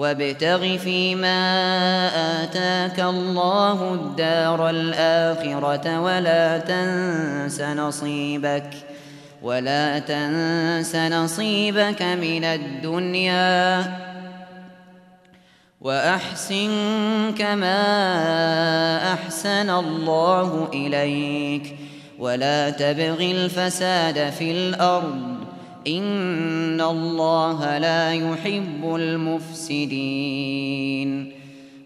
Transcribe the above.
وابتغ فيما آتاك الله الدار الآخرة ولا تنس نصيبك من الدنيا وأحسن كما أحسن الله إليك ولا تبغ الفساد في الأرض إن الله لا يحب المفسدين